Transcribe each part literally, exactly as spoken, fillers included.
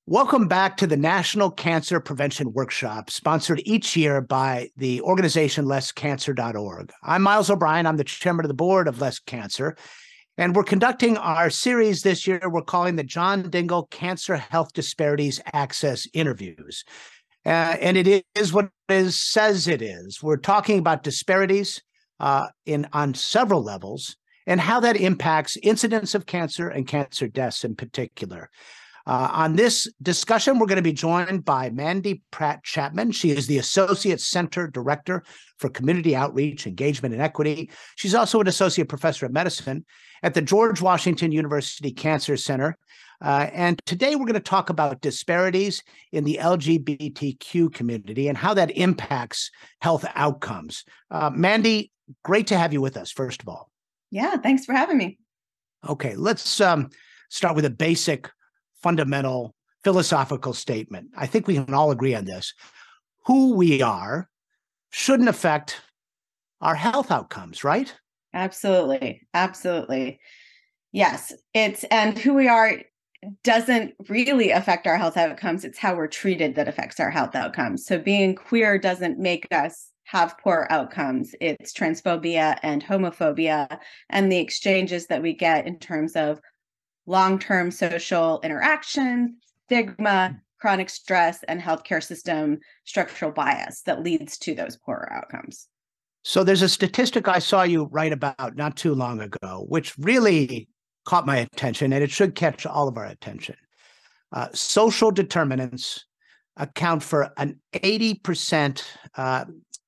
Welcome back to the National Cancer Prevention Workshop, sponsored each year by the organization less cancer dot org. I'm Miles O'Brien. I'm the chairman of the board of Less Cancer, and we're conducting our series this year we're calling the John Dingell Cancer Health Disparities Access Interviews. Uh, and it is what it is, says it is. We're talking about disparities uh, in on several levels and how that impacts incidence of cancer and cancer deaths in particular. Uh, on this discussion, we're going to be joined by Mandy Pratt Chapman. She is the Associate Center Director for Community Outreach, Engagement, and Equity. She's also an Associate Professor of Medicine at the George Washington University Cancer Center. Uh, and today we're going to talk about disparities in the L G B T Q community and how that impacts health outcomes. Uh, Mandy, great to have you with us, first of all. Yeah, thanks for having me. Okay, let's um, start with a basic fundamental philosophical statement. I think we can all agree on this. Who we are shouldn't affect our health outcomes, right? Absolutely. Absolutely. Yes, it's and who we are doesn't really affect our health outcomes. It's how we're treated that affects our health outcomes. So being queer doesn't make us have poor outcomes. It's transphobia and homophobia and the exchanges that we get in terms of long-term social interaction, stigma, chronic stress, and healthcare system structural bias that leads to those poorer outcomes. So there's a statistic I saw you write about not too long ago, which really caught my attention, and it should catch all of our attention. Uh, social determinants account for an eighty percent uh,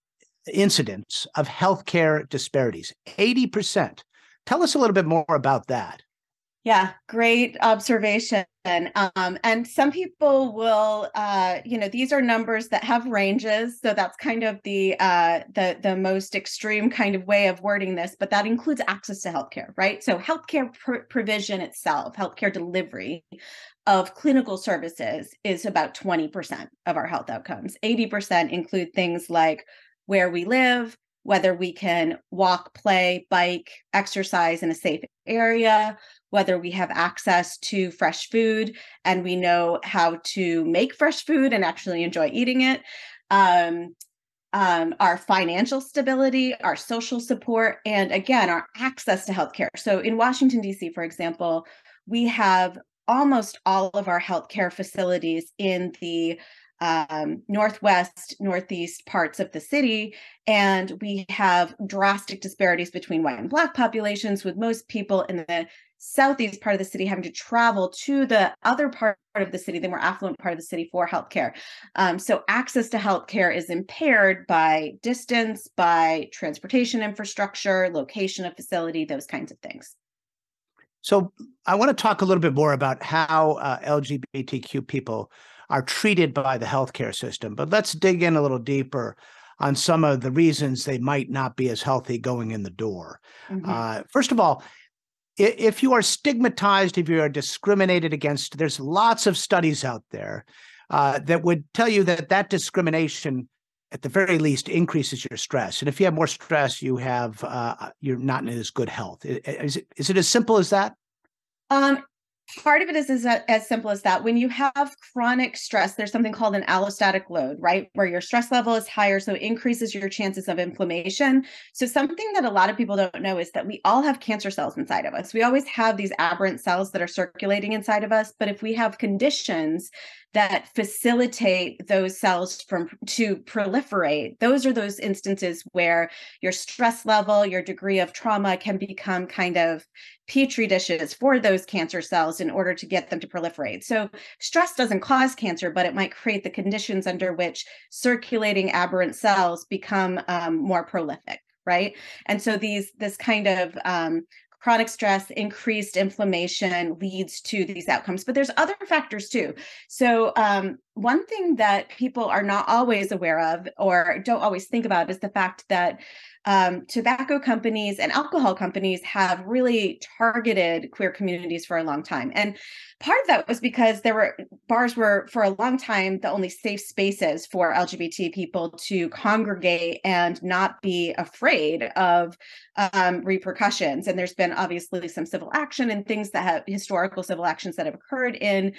incidence of healthcare disparities. eighty percent. Tell us a little bit more about that. Yeah, great observation. Um, and some people will, uh, you know, these are numbers that have ranges. So that's kind of the uh, the the most extreme kind of way of wording this. But that includes access to healthcare, right? So healthcare pr- provision itself, healthcare delivery of clinical services is about twenty percent of our health outcomes. eighty percent include things like where we live, whether we can walk, play, bike, exercise in a safe area, whether we have access to fresh food and we know how to make fresh food and actually enjoy eating it, um, um, our financial stability, our social support, and again, our access to healthcare. So in Washington, D C, for example, we have almost all of our healthcare facilities in the um, northwest, northeast parts of the city. And we have drastic disparities between white and Black populations, with most people in the southeast part of the city having to travel to the other part of the city, the more affluent part of the city, for healthcare. Um, so access to healthcare is impaired by distance, by transportation infrastructure, location of facility, those kinds of things. So I want to talk a little bit more about how uh, L G B T Q people are treated by the healthcare system, but let's dig in a little deeper on some of the reasons they might not be as healthy going in the door. Mm-hmm. Uh, first of all, if you are stigmatized, if you are discriminated against, there's lots of studies out there uh, that would tell you that that discrimination, at the very least, increases your stress. And if you have more stress, you have uh, you're not in as good health. Is it, is it as simple as that? Um, part of it is, is as simple as that. When you have chronic stress, there's something called an allostatic load, right? Where your stress level is higher, so it increases your chances of inflammation. So something that a lot of people don't know is that we all have cancer cells inside of us. We always have these aberrant cells that are circulating inside of us. But if we have conditions that facilitate those cells from to proliferate, those are those instances where your stress level, your degree of trauma can become kind of petri dishes for those cancer cells in order to get them to proliferate. So stress doesn't cause cancer, but it might create the conditions under which circulating aberrant cells become um, more prolific, right? And so these this kind of um, chronic stress, increased inflammation leads to these outcomes. But there's other factors too. So um, one thing that people are not always aware of or don't always think about is the fact that um, tobacco companies and alcohol companies have really targeted queer communities for a long time. And part of that was because there were bars were for a long time the only safe spaces for L G B T people to congregate and not be afraid of um, repercussions. And there's been obviously some civil action and things that have historical civil actions that have occurred in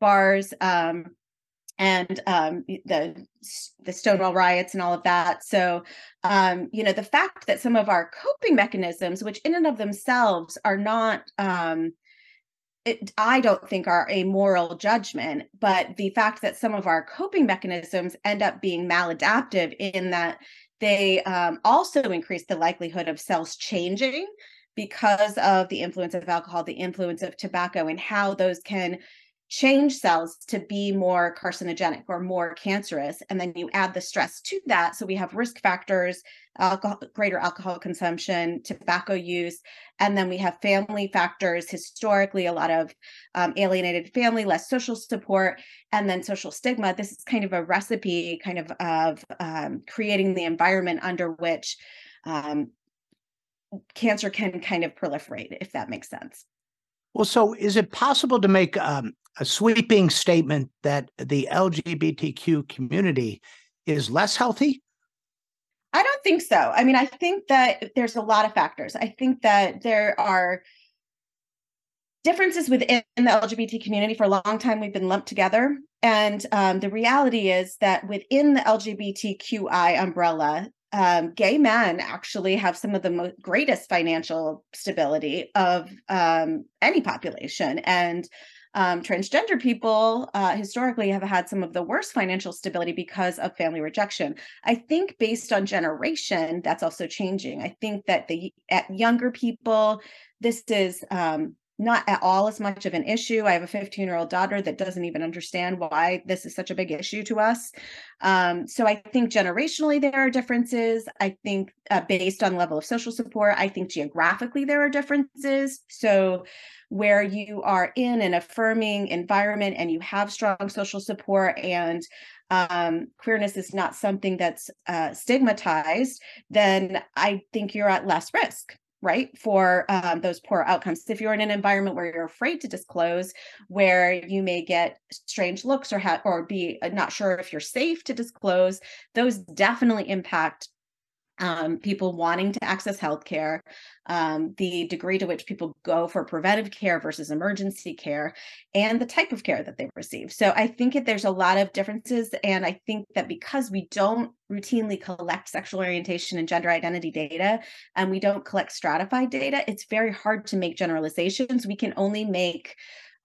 bars, um, and um, the the Stonewall riots and all of that. So, um, you know, the fact that some of our coping mechanisms, which in and of themselves are not, um, it, I don't think are a moral judgment, but the fact that some of our coping mechanisms end up being maladaptive in that they um, also increase the likelihood of cells changing because of the influence of alcohol, the influence of tobacco, and how those can change cells to be more carcinogenic or more cancerous. And then you add the stress to that. So we have risk factors, alcohol, greater alcohol consumption, tobacco use, and then we have family factors, historically, a lot of um, alienated family, less social support, and then social stigma. This is kind of a recipe kind of of um, creating the environment under which um, cancer can kind of proliferate, if that makes sense. Well, so is it possible to make um, a sweeping statement that the L G B T Q community is less healthy? I don't think so. I mean, I think that there's a lot of factors. I think that there are differences within the L G B T community. For a long time, we've been lumped together. And um, the reality is that within the L G B T Q I umbrella, um, gay men actually have some of the most greatest financial stability of um, any population. And um, transgender people uh, historically have had some of the worst financial stability because of family rejection. I think based on generation, that's also changing. I think that the at younger people, this is um, not at all as much of an issue. I have a fifteen year old daughter that doesn't even understand why this is such a big issue to us. Um, so I think generationally there are differences. I think uh, based on level of social support, I think geographically there are differences. So where you are in an affirming environment and you have strong social support and um, queerness is not something that's uh, stigmatized, then I think you're at less risk, right, for um, those poor outcomes. If you're in an environment where you're afraid to disclose, where you may get strange looks or ha- or be not sure if you're safe to disclose, those definitely impact um, people wanting to access healthcare, um, the degree to which people go for preventive care versus emergency care, and the type of care that they receive. So I think that there's a lot of differences. And I think that because we don't routinely collect sexual orientation and gender identity data, and we don't collect stratified data, it's very hard to make generalizations. We can only make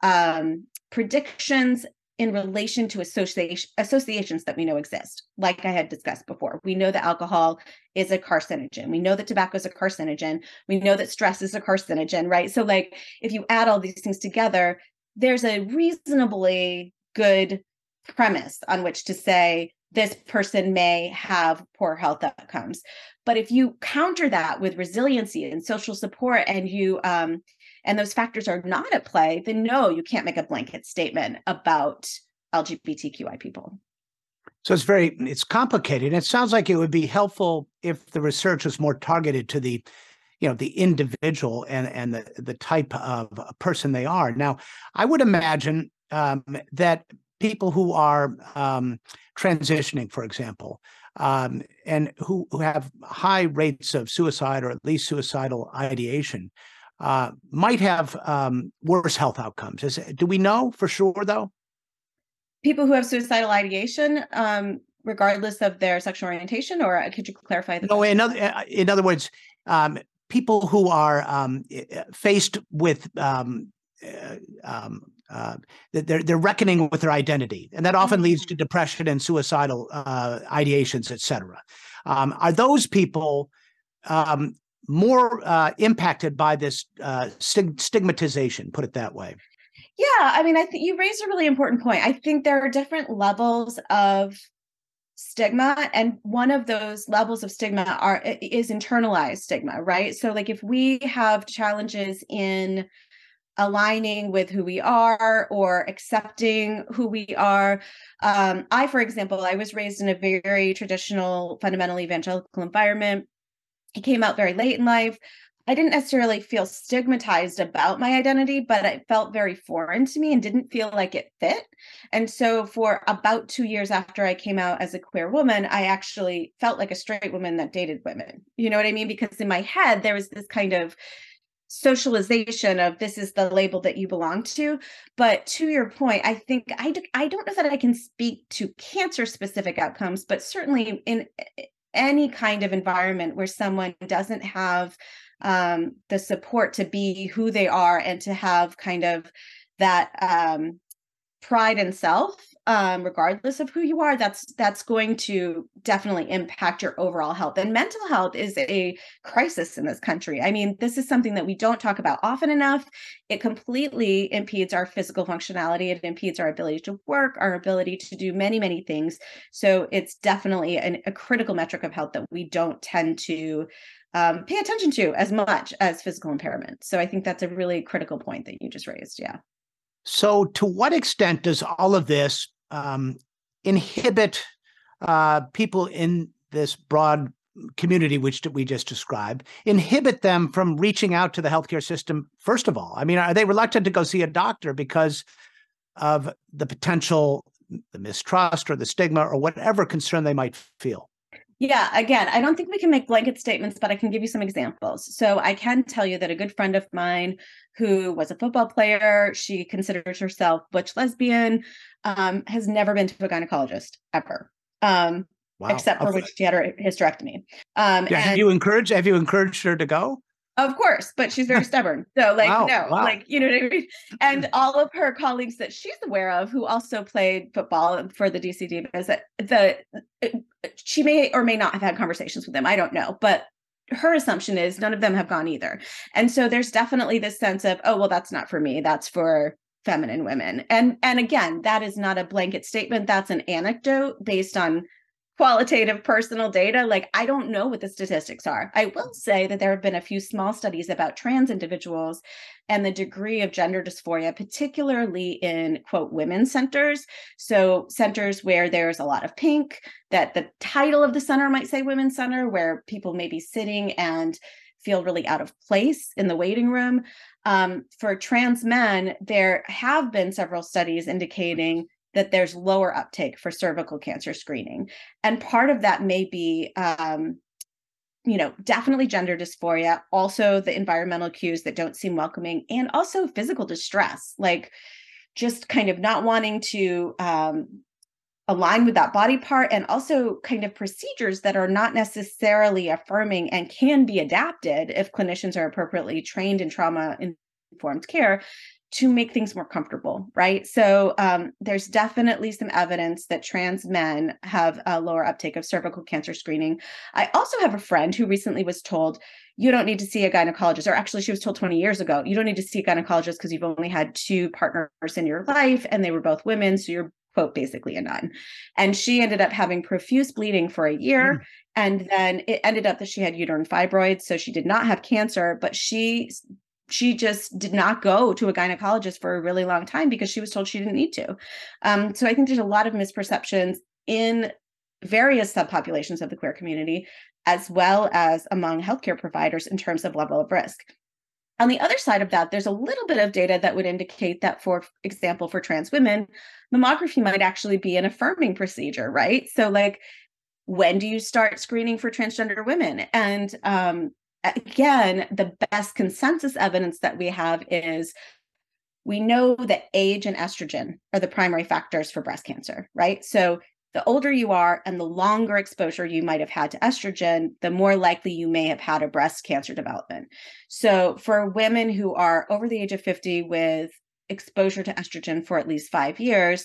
um, predictions in relation to association, associations that we know exist. Like I had discussed before, we know that alcohol is a carcinogen. We know that tobacco is a carcinogen. We know that stress is a carcinogen, right? So like, if you add all these things together, there's a reasonably good premise on which to say this person may have poor health outcomes. But if you counter that with resiliency and social support, and you um, and those factors are not at play, then no, you can't make a blanket statement about L G B T Q I people. So it's very, it's complicated. It sounds like it would be helpful if the research was more targeted to the, you know, the individual and, and the, the type of person they are. Now, I would imagine um, that people who are um, transitioning, for example, um, and who, who have high rates of suicide or at least suicidal ideation, uh, might have um, worse health outcomes. Is, do we know for sure, though? People who have suicidal ideation, um, regardless of their sexual orientation, or uh, could you clarify the No, question? in other, uh, in other words, um, people who are um, faced with um, uh, um, uh, they're they're reckoning with their identity, and that often leads to depression and suicidal uh, ideations, et cetera. Um, are those people um, more uh, impacted by this uh, stig- stigmatization? Put it that way. Yeah, I mean, I think you raised a really important point. I think there are different levels of stigma, and one of those levels of stigma are is internalized stigma, right? So like if we have challenges in aligning with who we are or accepting who we are. Um, I, for example, I was raised in a very traditional, fundamental evangelical environment. I came out very late in life. I didn't necessarily feel stigmatized about my identity, but it felt very foreign to me and didn't feel like it fit. And so, for about two years after I came out as a queer woman, I actually felt like a straight woman that dated women. You know what I mean? Because in my head, there was this kind of socialization of this is the label that you belong to. But to your point, I think I, d- I don't know that I can speak to cancer specific outcomes, but certainly in any kind of environment where someone doesn't have um, the support to be who they are and to have kind of that um, pride in self, um, regardless of who you are, that's that's going to definitely impact your overall health. And mental health is a crisis in this country. I mean, this is something that we don't talk about often enough. It completely impedes our physical functionality. It impedes our ability to work, our ability to do many, many things. So it's definitely an, a critical metric of health that we don't tend to um, pay attention to as much as physical impairment. So I think that's a really critical point that you just raised. Yeah. So, to what extent does all of this um, inhibit uh, people in this broad community, which we just described, inhibit them from reaching out to the healthcare system, first of all? I mean, are they reluctant to go see a doctor because of the potential, the mistrust or the stigma or whatever concern they might feel? Yeah, again, I don't think we can make blanket statements, but I can give you some examples. So I can tell you that a good friend of mine who was a football player, she considers herself butch lesbian, um, has never been to a gynecologist ever, um, Wow. except for Okay. when she had her hysterectomy. Um, Yeah, have and you encouraged? Have you encouraged her to go? of course, but she's very stubborn. So, like, Wow, no, wow. like, you know what I mean? And all of her colleagues that she's aware of who also played football for the D C Divas, that the she may or may not have had conversations with them. I don't know. But her assumption is none of them have gone either. And so there's definitely this sense of, oh, well, that's not for me. That's for feminine women. And and again, that is not a blanket statement. That's an anecdote based on qualitative personal data. Like, I don't know what the statistics are. I will say that there have been a few small studies about trans individuals and the degree of gender dysphoria, particularly in, quote, women's centers. So centers where there's a lot of pink, that the title of the center might say women's center, where people may be sitting and feel really out of place in the waiting room. Um, for trans men, there have been several studies indicating that there's lower uptake for cervical cancer screening. And part of that may be, um, you know, definitely gender dysphoria, also the environmental cues that don't seem welcoming, and also physical distress, like just kind of not wanting to um, align with that body part, and also kind of procedures that are not necessarily affirming and can be adapted if clinicians are appropriately trained in trauma-informed care to make things more comfortable, right? So um, there's definitely some evidence that trans men have a lower uptake of cervical cancer screening. I also have a friend who recently was told, you don't need to see a gynecologist, or actually she was told twenty years ago, you don't need to see a gynecologist because you've only had two partners in your life and they were both women, so you're, quote, basically a nun. And she ended up having profuse bleeding for a year. Mm. And then it ended up that she had uterine fibroids, so she did not have cancer, but she she just did not go to a gynecologist for a really long time because she was told she didn't need to. Um, so I think there's a lot of misperceptions in various subpopulations of the queer community, as well as among healthcare providers in terms of level of risk. On the other side of that, there's a little bit of data that would indicate that, for example, for trans women, mammography might actually be an affirming procedure, right? So like, when do you start screening for transgender women? And um, again, the best consensus evidence that we have is we know that age and estrogen are the primary factors for breast cancer, right? So the older you are and the longer exposure you might have had to estrogen, the more likely you may have had a breast cancer development. So for women who are over the age of fifty with exposure to estrogen for at least five years,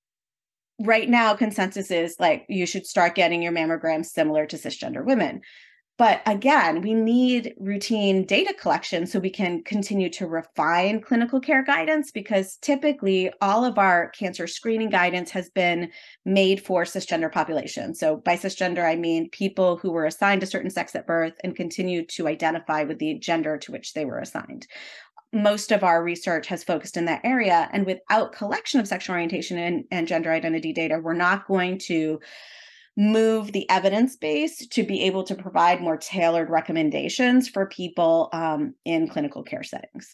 right now, consensus is like you should start getting your mammograms similar to cisgender women. But again, we need routine data collection so we can continue to refine clinical care guidance, because typically all of our cancer screening guidance has been made for cisgender populations. So by cisgender, I mean people who were assigned a certain sex at birth and continue to identify with the gender to which they were assigned. Most of our research has focused in that area. And without collection of sexual orientation and, and gender identity data, we're not going to move the evidence base to be able to provide more tailored recommendations for people um, in clinical care settings.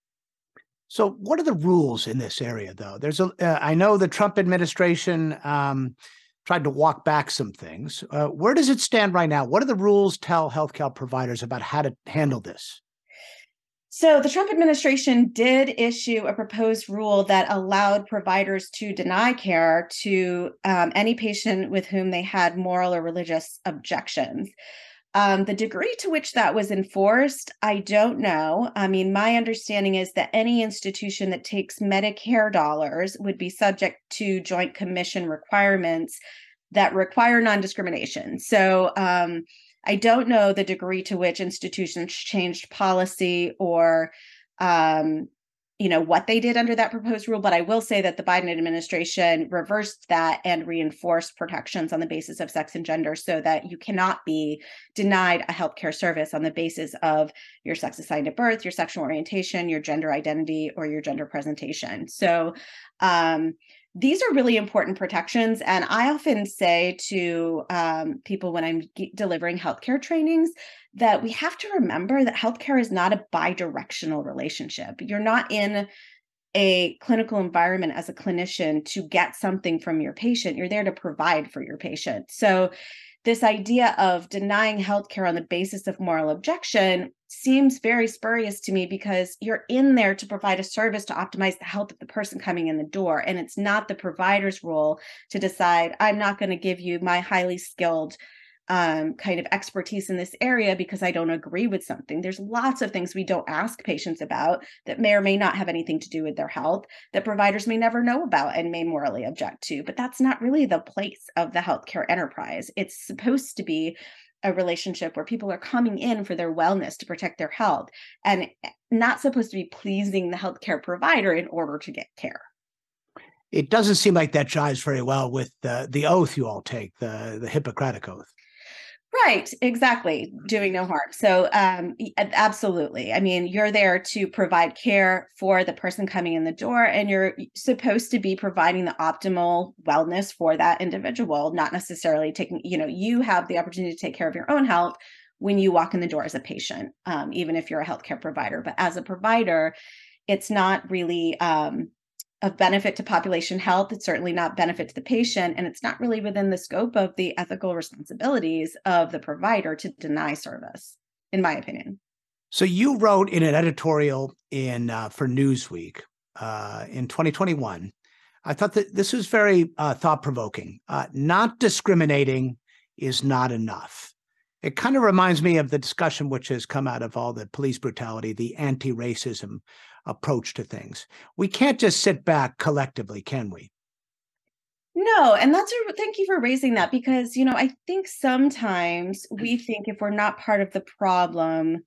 So what are the rules in this area, though? There's a, uh, I know the Trump administration um, tried to walk back some things. Uh, where does it stand right now? What do the rules tell healthcare providers about how to handle this? So the Trump administration did issue a proposed rule that allowed providers to deny care to um, any patient with whom they had moral or religious objections. Um, the degree to which that was enforced, I don't know. I mean, my understanding is that any institution that takes Medicare dollars would be subject to Joint Commission requirements that require non-discrimination. So um, I don't know the degree to which institutions changed policy or um, you know, what they did under that proposed rule, but I will say that the Biden administration reversed that and reinforced protections on the basis of sex and gender so that you cannot be denied a healthcare service on the basis of your sex assigned at birth, your sexual orientation, your gender identity, or your gender presentation. So um, these are really important protections. And I often say to um, people when I'm g- delivering healthcare trainings that we have to remember that healthcare is not a bi-directional relationship. You're not in a clinical environment as a clinician to get something from your patient. You're there to provide for your patient. So this idea of denying healthcare on the basis of moral objection seems very spurious to me because you're in there to provide a service to optimize the health of the person coming in the door. And it's not the provider's role to decide, I'm not going to give you my highly skilled um, kind of expertise in this area because I don't agree with something. There's lots of things we don't ask patients about that may or may not have anything to do with their health that providers may never know about and may morally object to. But that's not really the place of the healthcare enterprise. It's supposed to be a relationship where people are coming in for their wellness to protect their health and not supposed to be pleasing the healthcare provider in order to get care. It doesn't seem like that jives very well with the, the oath you all take, the, the Hippocratic Oath. Right, exactly. Doing no harm. So, um, absolutely. I mean, you're there to provide care for the person coming in the door, and you're supposed to be providing the optimal wellness for that individual, not necessarily taking, you know, you have the opportunity to take care of your own health when you walk in the door as a patient, um, even if you're a healthcare provider. But as a provider, it's not really um, of benefit to population health. It's certainly not benefit to the patient, and it's not really within the scope of the ethical responsibilities of the provider to deny service, in my opinion. So you wrote in an editorial in uh, for Newsweek uh, in twenty twenty-one. I thought that this was very uh, thought-provoking. Uh, not discriminating is not enough. It kind of reminds me of the discussion which has come out of all the police brutality, the anti-racism approach to things. We can't just sit back collectively, can we? No, and that's a thank you for raising that because, you know, I think sometimes we think if we're not part of the problem,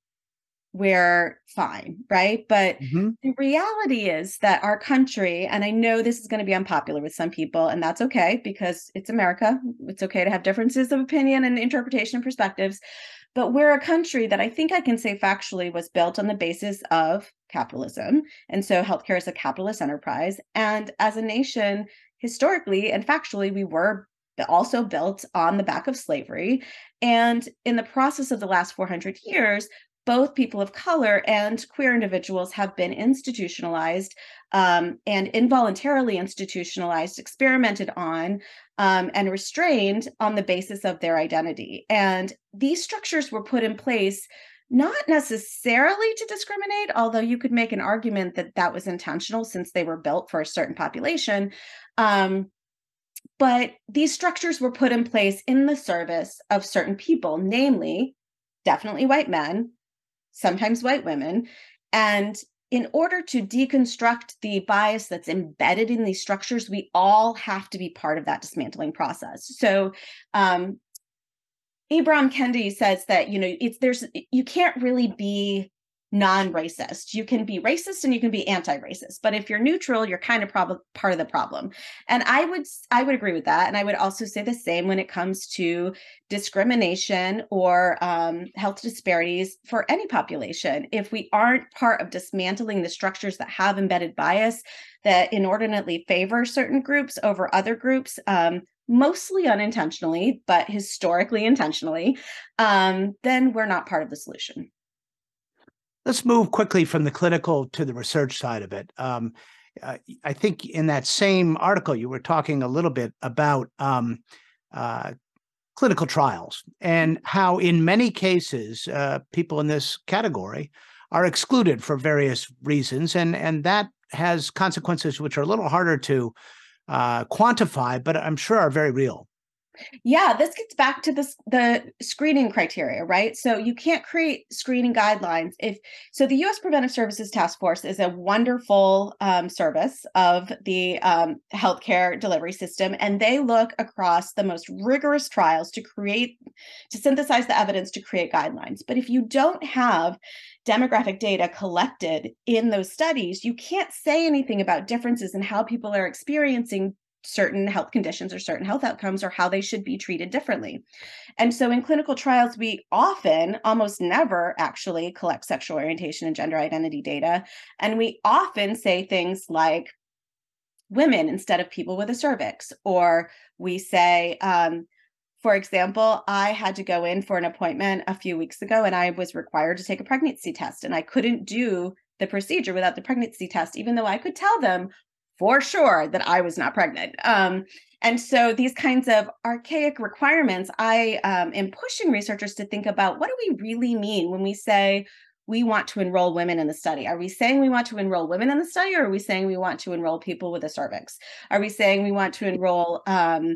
we're fine, right? But Mm-hmm. the reality is that our country, and I know this is going to be unpopular with some people, and that's okay because it's America. It's okay to have differences of opinion and interpretation and perspectives. But we're a country that I think I can say factually was built on the basis of capitalism. And so healthcare is a capitalist enterprise. And as a nation, historically and factually, we were also built on the back of slavery. And in the process of the last four hundred years, both people of color and queer individuals have been institutionalized um, and involuntarily institutionalized, experimented on, um, and restrained on the basis of their identity. And these structures were put in place not necessarily to discriminate, although you could make an argument that that was intentional since they were built for a certain population. Um, but these structures were put in place in the service of certain people, namely, definitely white men, sometimes white women. And in order to deconstruct the bias that's embedded in these structures, we all have to be part of that dismantling process. So um, Ibram Kendi says that, you know, it's there's you can't really be non-racist. You can be racist and you can be anti-racist, but if you're neutral, you're kind of prob- part of the problem. And I would I would agree with that, and I would also say the same when it comes to discrimination or um, health disparities for any population. If we aren't part of dismantling the structures that have embedded bias that inordinately favor certain groups over other groups, um, mostly unintentionally, but historically intentionally, um, then we're not part of the solution. Let's move quickly from the clinical to the research side of it. Um, uh, I think in that same article, you were talking a little bit about um, uh, clinical trials and how in many cases, uh, people in this category are excluded for various reasons, and and that has consequences which are a little harder to uh, quantify, but I'm sure are very real. Yeah, this gets back to this the screening criteria, right? So you can't create screening guidelines if so. The U S Preventive Services Task Force is a wonderful um, service of the um, healthcare delivery system, and they look across the most rigorous trials to create to synthesize the evidence to create guidelines. But if you don't have demographic data collected in those studies, you can't say anything about differences in how people are experiencing certain health conditions or certain health outcomes or how they should be treated differently. And so in clinical trials, we often, almost never actually collect sexual orientation and gender identity data. And we often say things like women instead of people with a cervix, or we say, um, for example, I had to go in for an appointment a few weeks ago and I was required to take a pregnancy test, and I couldn't do the procedure without the pregnancy test, even though I could tell them for sure that I was not pregnant. Um, and so these kinds of archaic requirements, I um, am pushing researchers to think about, what do we really mean when we say we want to enroll women in the study? Are we saying we want to enroll women in the study, or are we saying we want to enroll people with a cervix? Are we saying we want to enroll um,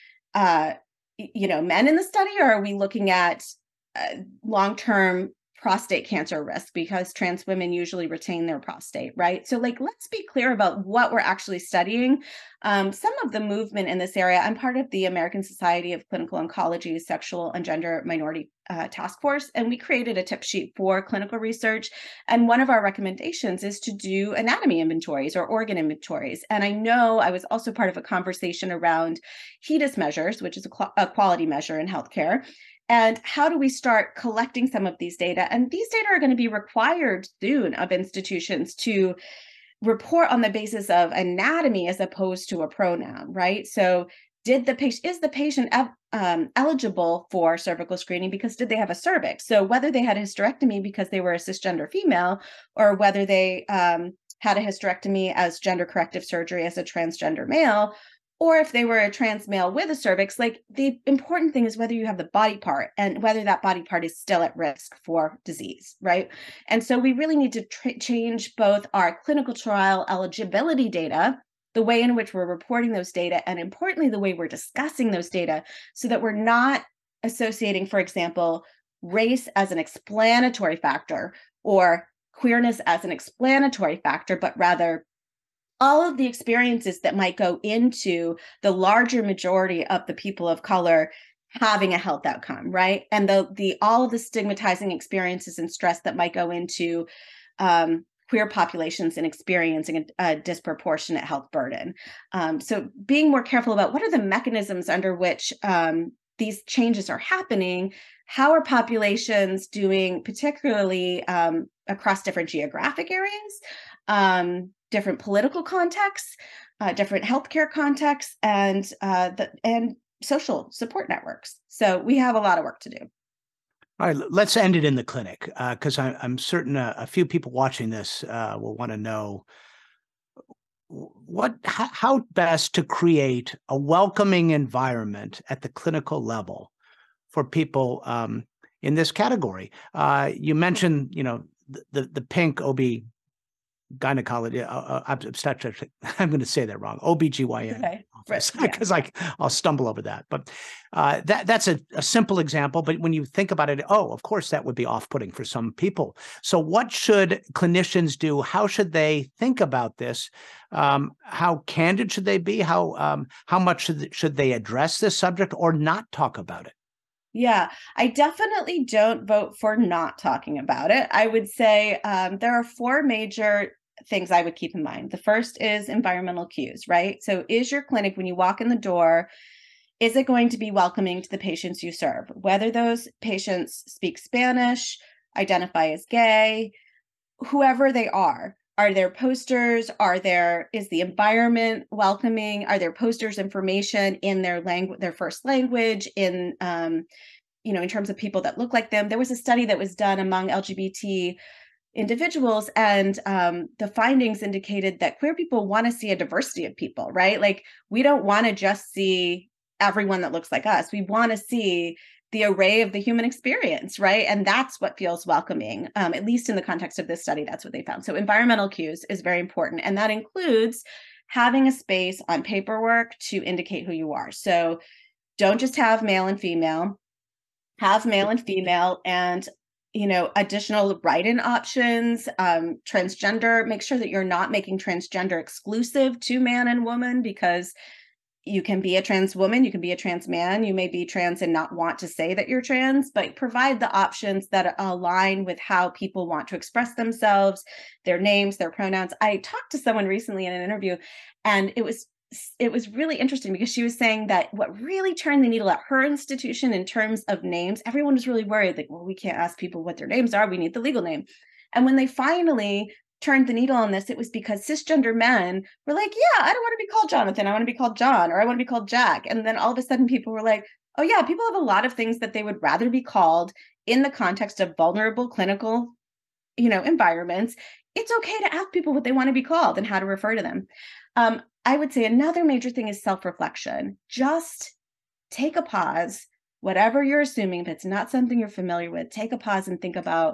uh, you know, men in the study, or are we looking at uh, long-term prostate cancer risk, because trans women usually retain their prostate, right? So like, let's be clear about what we're actually studying. Um, some of the movement in this area, I'm part of the American Society of Clinical Oncology's Sexual and Gender Minority uh, Task Force, and we created a tip sheet for clinical research. And one of our recommendations is to do anatomy inventories or organ inventories. And I know I was also part of a conversation around HEDIS measures, which is a, qu- a quality measure in healthcare. And how do we start collecting some of these data? And these data are going to be required soon of institutions to report on the basis of anatomy as opposed to a pronoun, right? So did the patient, is the patient um, eligible for cervical screening because did they have a cervix? So whether they had a hysterectomy because they were a cisgender female, or whether they um, had a hysterectomy as gender corrective surgery as a transgender male, or if they were a trans male with a cervix, like, the important thing is whether you have the body part and whether that body part is still at risk for disease, right? And so we really need to tra- change both our clinical trial eligibility data, the way in which we're reporting those data, and importantly, the way we're discussing those data, so that we're not associating, for example, race as an explanatory factor or queerness as an explanatory factor, but rather all of the experiences that might go into the larger majority of the people of color having a health outcome, right? And the the all of the stigmatizing experiences and stress that might go into um, queer populations and experiencing a, a disproportionate health burden. Um, so being more careful about what are the mechanisms under which um, these changes are happening. How are populations doing, particularly um, across different geographic areas? Um, different political contexts, uh, different healthcare contexts, and uh, the, and social support networks. So we have a lot of work to do. All right, let's end it in the clinic, because uh, I'm certain a, a few people watching this uh, will want to know what how, how best to create a welcoming environment at the clinical level for people um, in this category. Uh, you mentioned, you know, the the, the pink O B gynecology, uh, uh, obstetric, I'm going to say that wrong, O B G Y N, Okay. because Right. Yeah. like I'll stumble over that. But uh, that that's a, a simple example. But when you think about it, oh, of course, that would be off-putting for some people. So what should clinicians do? How should they think about this? Um, how candid should they be? How um, how much should, should they address this subject or not talk about it? Yeah, I definitely don't vote for not talking about it. I would say um, there are four major things I would keep in mind. The first is environmental cues, right? So is your clinic, when you walk in the door, is it going to be welcoming to the patients you serve? Whether those patients speak Spanish, identify as gay, whoever they are. Are there posters? Are there, is the environment welcoming? Are there posters, information in their language, their first language, in um, you know, in terms of people that look like them? There was a study that was done among L G B T individuals, and um, the findings indicated that queer people want to see a diversity of people, right? Like, we don't want to just see everyone that looks like us. We want to see the array of the human experience, right? And that's what feels welcoming, um, at least in the context of this study, that's what they found. So environmental cues is very important. And that includes having a space on paperwork to indicate who you are. So don't just have male and female, have male and female and you know, additional write-in options, um, transgender, make sure that you're not making transgender exclusive to man and woman, because you can be a trans woman, you can be a trans man, you may be trans and not want to say that you're trans, but provide the options that align with how people want to express themselves, their names, their pronouns. I talked to someone recently in an interview, and it was it was really interesting because she was saying that what really turned the needle at her institution in terms of names, everyone was really worried, like, well, we can't ask people what their names are, we need the legal name. And when they finally turned the needle on this, it was because cisgender men were like, yeah, I don't want to be called Jonathan, I want to be called John, or I want to be called Jack. And then all of a sudden people were like, oh yeah, people have a lot of things that they would rather be called in the context of vulnerable clinical, you know, environments. It's okay to ask people what they want to be called and how to refer to them. Um, I would say another major thing is self-reflection. Just take a pause, whatever you're assuming, if it's not something you're familiar with, take a pause and think about,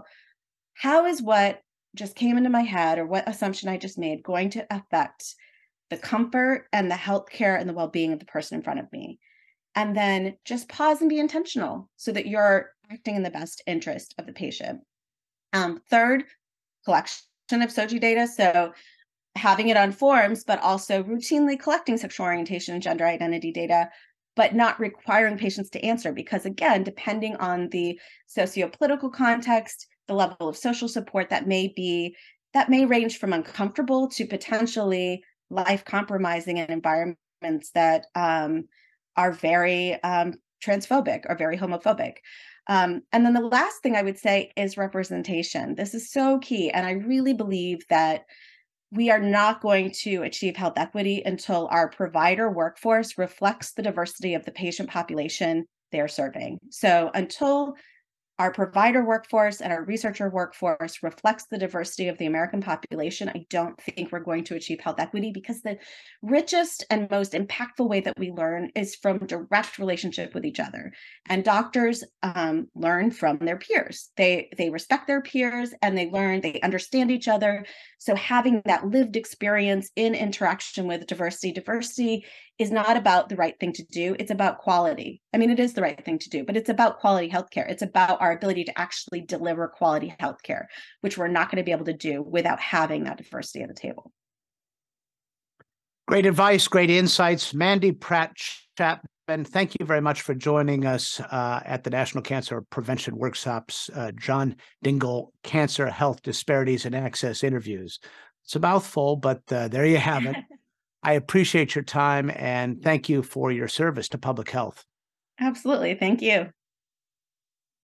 how is what just came into my head or what assumption I just made going to affect the comfort and the healthcare and the well-being of the person in front of me? And then just pause and be intentional so that you're acting in the best interest of the patient. Um, third, collection of S O G I data. So having it on forms, but also routinely collecting sexual orientation and gender identity data, but not requiring patients to answer. Because again, depending on the socio-political context, the level of social support that may be, that may range from uncomfortable to potentially life compromising in environments that um, are very um, transphobic or very homophobic. Um, and then the last thing I would say is representation. This is so key. And I really believe that we are not going to achieve health equity until our provider workforce reflects the diversity of the patient population they're serving. So until our provider workforce and our researcher workforce reflects the diversity of the American population, I don't think we're going to achieve health equity, because the richest and most impactful way that we learn is from direct relationship with each other. And doctors um, learn from their peers. They, they respect their peers and they learn, they understand each other. So having that lived experience in interaction with diversity, diversity is not about the right thing to do. It's about quality. I mean, it is the right thing to do, but it's about quality healthcare. It's about our ability to actually deliver quality healthcare, which we're not going to be able to do without having that diversity at the table. Great advice, great insights. Mandy Pratt-Chapman, thank you very much for joining us uh, at the National Cancer Prevention Workshops, uh, John Dingell Cancer Health Disparities and Access Interviews. It's a mouthful, but uh, there you have it. I appreciate your time and thank you for your service to public health. Absolutely. Thank you.